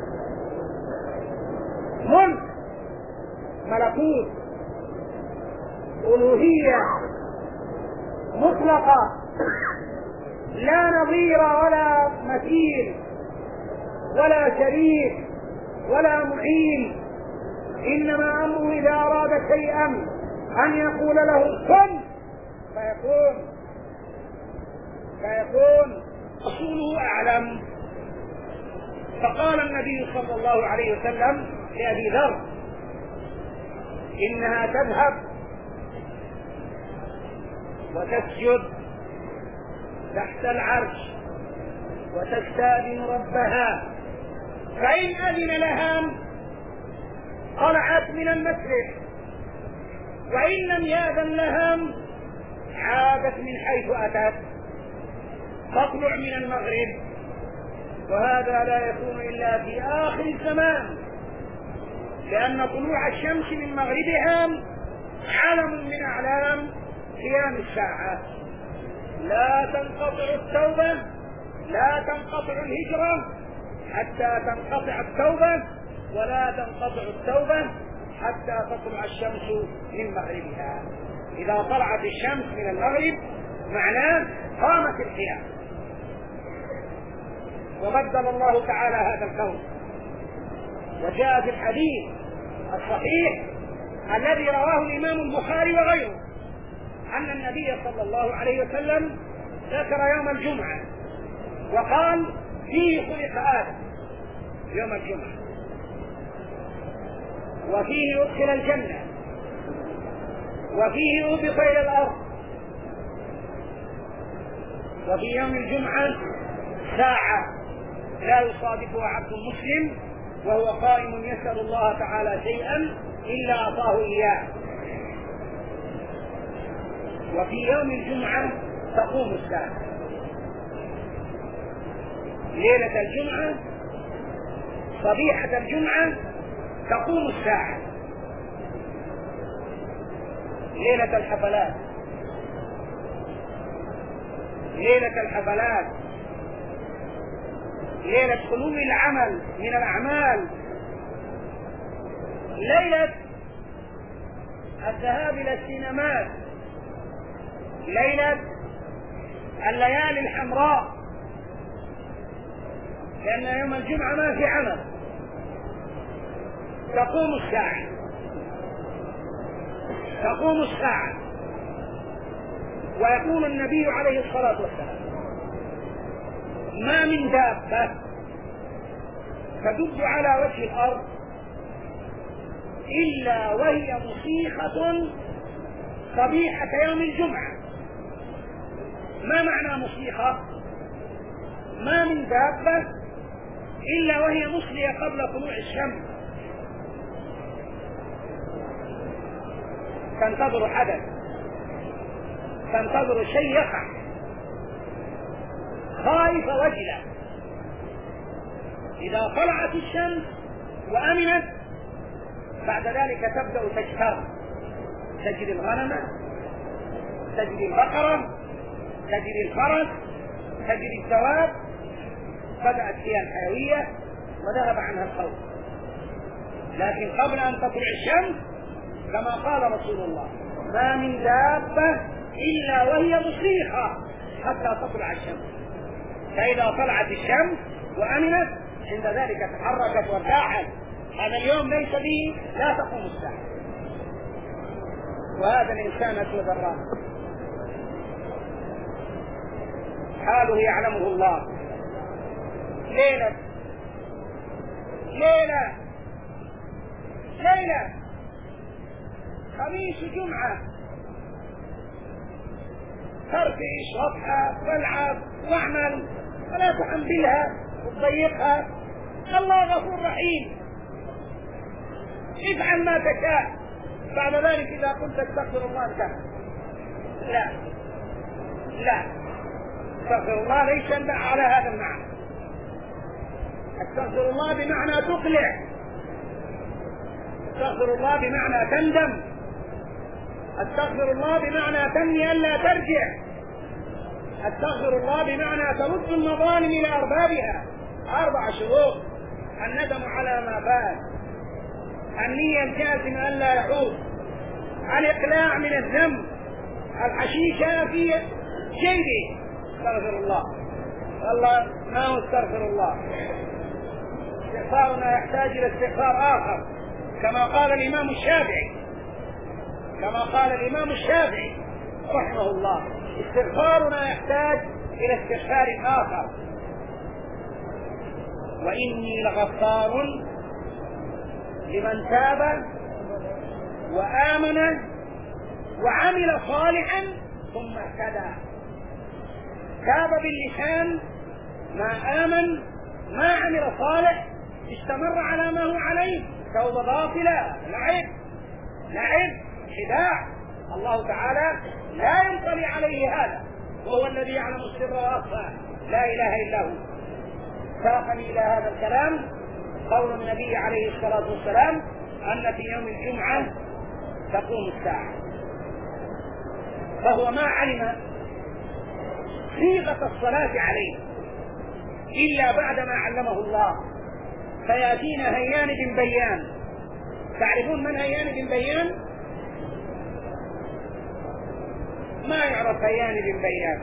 ملك، ملكوت، ألوهية مطلقة لا نظير ولا مثيل ولا شريك ولا معين. إنما أمره إذا أراد شيئا أن يقول له كن فيكون. رسوله أعلم. فقال النبي صلى الله عليه وسلم لأبي ذر: إنها تذهب وتسجد تحت العرش وتستأذن ربها، فإن أذن لها طلعت من المسجد، وإن لم يأذن لها عادت من حيث أتت، تطلع من المغرب. وهذا لا يكون إلا في آخر الزمان، لأن طلوع الشمس من مغربها علم من أعلام قيام الساعة. لا تنقطع التوبة، لا تنقطع الهجرة حتى تنقطع التوبة، ولا تنقطع التوبة حتى تطلع الشمس من مغربها. إذا طلعت الشمس من المغرب معناه قامت القيام. وبدل الله تعالى هذا الكون. وجاء في الحديث الصحيح الذي رواه الإمام البخاري وغيره أن النبي صلى الله عليه وسلم ذكر يوم الجمعة وقال: فيه خلق آدم يوم الجمعة، وفيه أدخل الجنة، وفيه أهبط إلى الأرض، وفي يوم الجمعة ساعة لا يصادفها عبد مسلم وهو قائم يسأل الله تعالى شيئا إلا أعطاه إياه. وفي يوم الجمعة تقوم الساعة. ليلة الجمعة صبيحة الجمعة تقوم الساعة. ليلة الحفلات، ليلة الحفلات، ليلة خلو العمل من الأعمال، ليلة الذهاب إلى السينمات، ليلة الليالي الحمراء، لأن يوم الجمعة ما في عمل. تقوم الساعة، تقوم الساعة. ويقول النبي عليه الصلاة والسلام: ما من دابة تدب على وجه الأرض إلا وهي مصيخة صبيحة يوم الجمعة. ما معنى مصيخة؟ ما من دابة إلا وهي مصلية قبل طلوع الشمس، تنتظر حدث، تنتظر شيء يقع، خائفة وجلة. إذا طلعت الشمس وأمنت بعد ذلك تبدأ تجتر، تجري الغنم، تجري البقرة، تجري الفرس، تجري الدواب. بدأت فيها الحيوية وذهب عنها الخوف. لكن قبل أن تطلع الشمس كما قال رسول الله: ما من دابة إلا وهي مصيخة حتى تطلع الشمس. فإذا طلعت الشمس وأمنت عند ذلك تحركت وارتاحت. هذا اليوم ليس به لا تقوم الساعة. وهذا الإنسان أسود الراس حاله يعلمه الله. ليلة خميس جمعة ترفعش واضحة والعب واعمل ولا تحملها وتضيقها. الله غفور رحيم، افعل ما تشاء. بعد ذلك إذا قلت استغفر الله انتهى. لا، استغفر الله ليس على هذا المعنى. استغفر الله بمعنى تقلع، استغفر الله بمعنى تندم، استغفر الله بمعنى تنوي ألا ترجع. استغفر الله بمعنى ترد المظالم إلى أربابها. 4 شروط: الندم على ما فات، النية الجازمة ألا يعود، الإقلاع من الذنب، الحشيشة في جيبه. استغفر الله. والله ما هو استغفر الله. استغفارنا يحتاج إلى استغفار آخر، كما قال الإمام الشافعي رحمه الله: استغفارنا يحتاج إلى استغفار آخر. وإني لغفار لمن تاب وآمن وعمل صالحا ثم اهتدى. تاب باللسان، ما آمن ما عمل صالح، استمر على ما هو عليه، توبة باطلة، لعب خداع. الله تعالى لا ينطلي عليه هذا، وهو الذي يعلم السر وأخفى، لا إله إلا هو. ساقني إلى هذا الكلام قول النبي عليه الصلاة والسلام أن في يوم الجمعة تقوم الساعة، فهو ما علم صيغة الصلاة عليه إلا بعدما علمه الله. فيأتينا هيان بن بيان. تعرفون من هيان بن بيان؟ ما يعرف هيان بن بيان.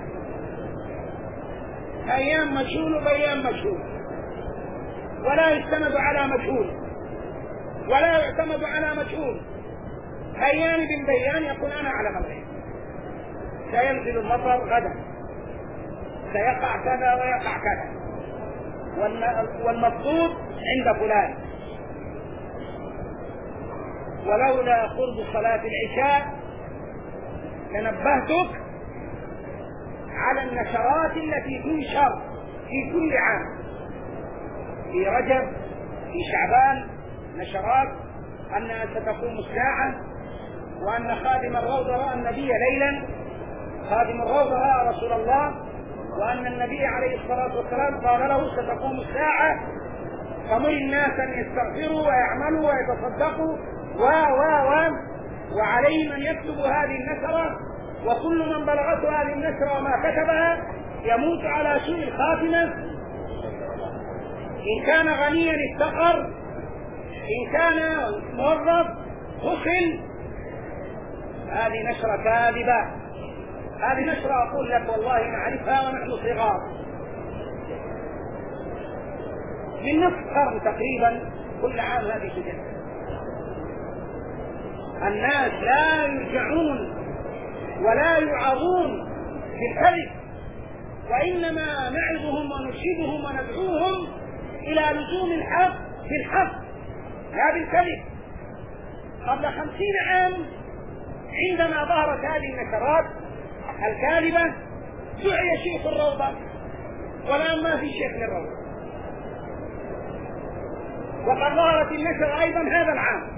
هيان مجهول وبيان مجهول، ولا يستند على مجهول ولا يعتمد على مجهول. هيان بن بيان يقول أنا أعلم الغيب، سينزل المطر غدا، سيقع كذا ويقع كذا، والمقصود عند فلان. ولولا قرب صلاة العشاء لنبهتك على النشرات التي تنشر في كل عام، في رجب، في شعبان، نشرات أنها ستقوم الساعة، وأن خادم الروضة رأى النبي ليلا، خادم الروضة رأى رسول الله، وأن النبي عليه الصلاة والسلام قال له ستقوم الساعة، فمر الناس أن يستغفروا ويعملوا ويتصدقوا وعليهم أن يكتبوا هذه النشرة، وكل من بلغته هذه النشرة وما كتبها يموت على سوء الخاتمة. إن كان غنيا افتقر، إن كان موظف خسل. هذه نشرة كاذبة، هذه نشرة أقول لك والله نعرفها ونحن صغار، من نصف قرن تقريبا، كل عام هذه تجد. الناس لا يرجعون ولا يعظون بالكذب، وإنما نعظهم ونرشدهم وندعوهم إلى لزوم الحق بالحق لا بالكذب. قبل 50 عام عندما ظهرت هذه النشرات الكاذبة دعي شيخ الروضة، والآن ما في شيخ للروضة. وقد ظهرت النشر أيضا هذا العام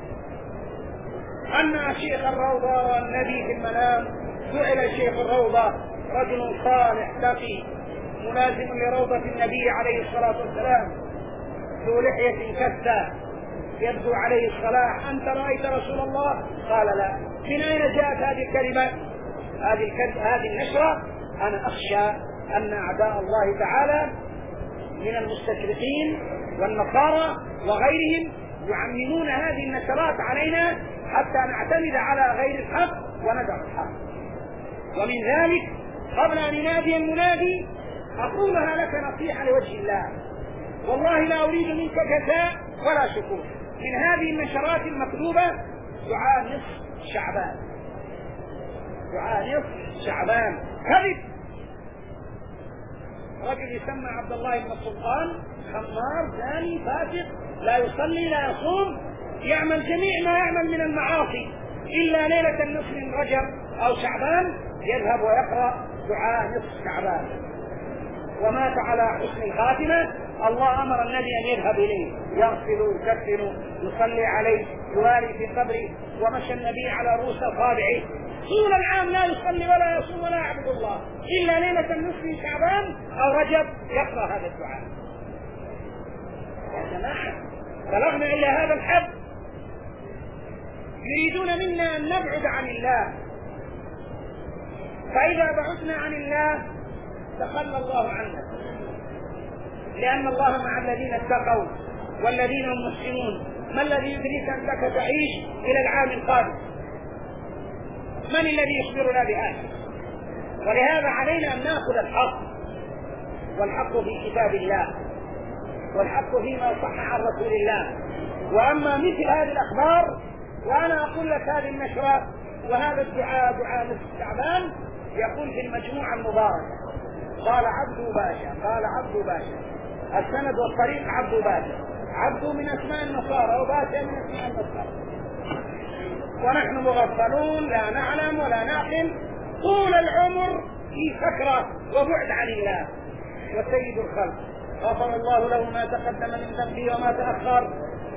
أن شيخ الروضة والنبي في المنام سئل شيخ الروضة، رجل صالح تقي ملازم لروضة النبي عليه الصلاة والسلام، ذو لحية كثة يبدو عليه الصلاح: أنت رأيت رسول الله؟ قال لا. من أين جاءت هذه الكلمة، هذه النشرة؟ أنا أخشى أن أعداء الله تعالى من المستشرقين والنصارى وغيرهم يعممون هذه النشرات علينا حتى نعتمد على غير الحق وندع الحق. ومن ذلك قبل أن ينادي المنادي أقولها لك نصيحة لوجه الله، والله لا أريد منك جزاء ولا شكور. من هذه النشرات المكتوبة دعاء نصف شعبان، دعاء نصف شعبان كذب. رجل يسمى عبد الله بن السلطان، خمار زاني فاسق، لا يصلي لا يصوم، يعمل جميع ما يعمل من المعاصي، إلا ليلة النصف من رجب أو شعبان يذهب ويقرأ دعاء نصف شعبان، ومات على حسن الخاتمة. الله أمر النبي أن يذهب إليه يغسل يكفن يصلي عليه يواري في قبره، ومشى النبي على رؤوس أصابعه طول العام لا يصلي ولا يصوم ولا يعبد الله، إلا ليلة النصف من شعبان أو رجب يقرأ هذا الدعاء. يا جماعة بلغنا إلى هذا الحد، يريدون منا أن نبعد عن الله، فإذا بعدنا عن الله تخلى الله عنا، لأن الله مع الذين اتقوا والذين هم محسنون. ما الذي يدريك أنك تعيش إلى العام القادم؟ من الذي يخبرنا بهذا؟ ولهذا علينا أن نأخذ الحق، والحق في كتاب الله، والحق فيما صح عن رسول الله. وأما مثل هذه الأخبار، وأنا أقول لك هذه النشرة وهذا الدعاء دعاء نصف شعبان يقول في المجموعة المباركة قال عبد باشا، قال عبد باشا، السند والطريق عبد باشا، عبد من أسماء النصارى وباشا من أسماء النصارى، ونحن مغفلون لا نعلم ولا نعقل، طول العمر في سكرة وبعد عن الله. وسيد الخلق غفر الله له ما تقدم من ذنبه وما تأخر،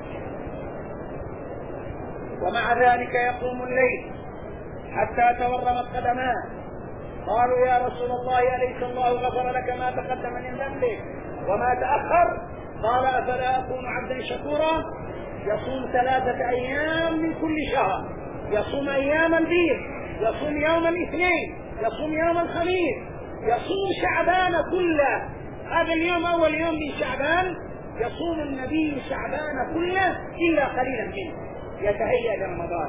ومع ذلك يقوم الليل حتى تورمت قدماه. قالوا يا رسول الله أليس الله غفر لك ما تقدم من ذنبك وما تأخر؟ قال أفلا أكون عبدا شكورا؟ يصوم 3 أيام من كل شهر، يصوم أيام البيض، يصوم يوم الاثنين، يصوم يوم الخميس، يصوم شعبان كله. هذا اليوم أول يوم من شعبان يصوم النبي شعبان كله إلا قليلا منه، يتهيأ لرمضان،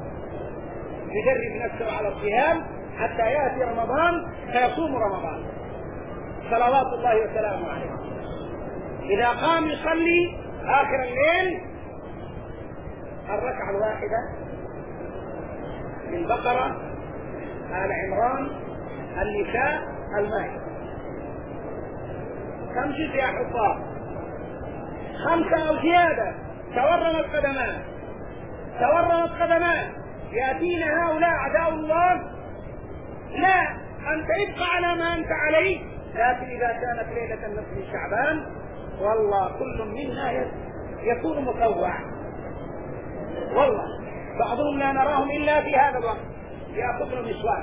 يدرب نفسه على الصيام حتى يأتي رمضان فيصوم رمضان صلوات الله وسلامه عليه. إذا قام يصلي آخر الليل الركعة الواحدة من بقرة، آل عمران، النساء، المائدة. كم جزء يا حفاظ؟ 5 أو زيادة. تورمت قدمان، تورمت قدمان. يأتينا هؤلاء أعداء الله، لا أنت ابقى على ما أنت عليه، لكن إذا كانت ليلة النصف من شعبان والله كل منا يكون مطوع. والله بعضهم لا نراهم إلا في هذا الوقت يأخذ المسواك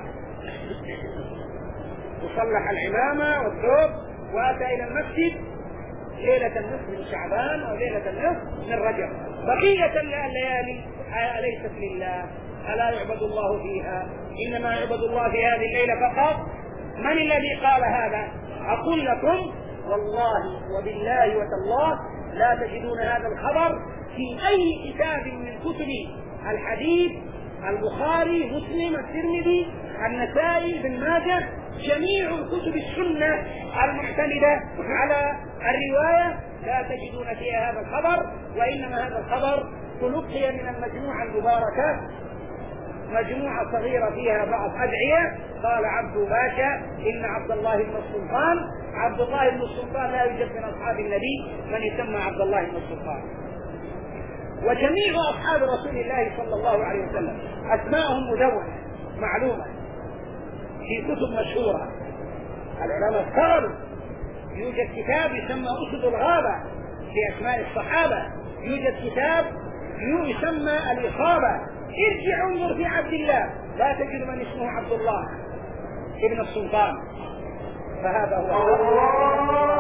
وصلح العمامة والثوب وأتى إلى المسجد ليلة النصف من شعبان أو ليلة النصف من رجب. بقية الليالي أليست لله؟ ألا يعبد الله فيها؟ إنما يعبد الله في هذه الليلة فقط. من الذي قال هذا؟ أقول لكم والله وبالله وتالله لا تجدون هذا الخبر في أي كتاب من كتب الحديث، البخاري، مسلم، الترمذي، النسائي، ابن ماجه، جميع كتب السنة المعتمدة على الرواية لا تجدون فيها هذا الخبر. وإنما هذا الخبر تلقي من المجموعة المباركة، مجموعة صغيرة فيها بعض أدعية. قال عبد باشا إن عبد الله بن السلطان، عبد الله بن السلطان لا يوجد من أصحاب النبي من يسمى عبد الله بن السلطان. وجميع أصحاب رسول الله صلى الله عليه وسلم أسماءهم مدونة معلومة في كتب مشهورة. العلماء استغربوا، يوجد كتاب يسمى أسد الغابة في أسماء الصحابة، يوجد كتاب يسمى الإصابة. ارجع انظر في عبد الله لا تجد من اسمه عبد الله ابن السلطان. فهذا هو